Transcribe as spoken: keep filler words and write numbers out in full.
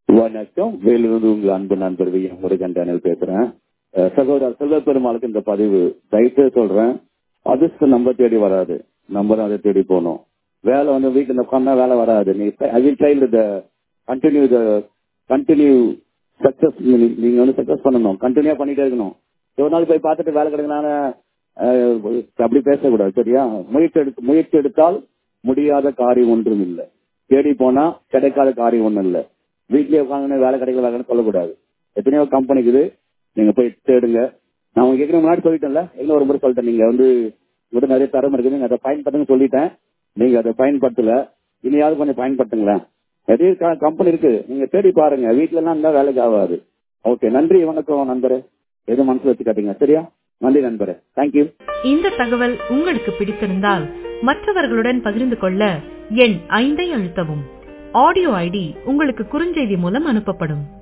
வணக்கம். வேலூர் உங்கள் அன்பு நண்பர் வி எம் முருகன் பேசுறேன். அஹ் சகோதரர் செல்வ பெருமாளுக்கு இந்த பதிவு தயவுசெய்து சொல்றேன். அதிர்ஷ்ட நம்ம தேடி வராது, நம்ம தான் அதை தேடி போகணும். வேலை வந்து வீட்டுல உட்காந்தா வேலை வராது. நீ I will try the continue the continue success. நீங்க வந்து சக்சஸ் பண்ணணும், கண்டினியூ பண்ணிட்டே இருக்கணும். ஒரு நாள் போய் பார்த்துட்டு வேலை கிடைக்கனால அப்படி பேசக்கூடாது, சரியா? முயற்சி எடுத்து முயற்சி எடுத்தால் முடியாத காரியம் ஒன்றும் இல்லை. தேடி போனா கிடைக்காத காரியம் ஒன்றும் இல்லை. வீட்லயே உட்காந்து வேலை கிடைக்கல வேலைன்னு சொல்லக்கூடாது. எத்தனையோ கம்பெனிக்குது, நீங்க போய் தேடுங்க. நான் உங்களுக்கு ஏற்கனவே முன்னாடி சொல்லிட்டேன்ல, இன்னும் ஒரு முறை சொல்லிட்டேன். நீங்க வந்து விட நிறைய தரம் இருக்குது, நீங்க அதை பயன்படுத்துன்னு சொல்லிட்டேன். நீங்க அதை பயன்படுத்தல, இனியாவது கொஞ்சம் பயன்படுத்துங்களேன். நிறைய கம்பெனி இருக்கு, நீங்க தேடி பாருங்க. வீட்டுல எல்லாம் இருந்தா வேலைக்கு ஆகாது. ஓகே, நன்றி, வணக்கம் நண்பரே. எதுவும் மனசுல வச்சுக்காதீங்க, சரியா? நன்றி நண்பரே, தேங்க்யூ. இந்த தகவல் உங்களுக்கு பிடித்திருந்தால் மற்றவர்களுடன் பகிர்ந்து கொள்ள எண் ஐந்தை அழுத்தவும். ஆடியோ ஐடி உங்களுக்கு குறுஞ்செய்தி மூலம் அனுப்பப்படும்.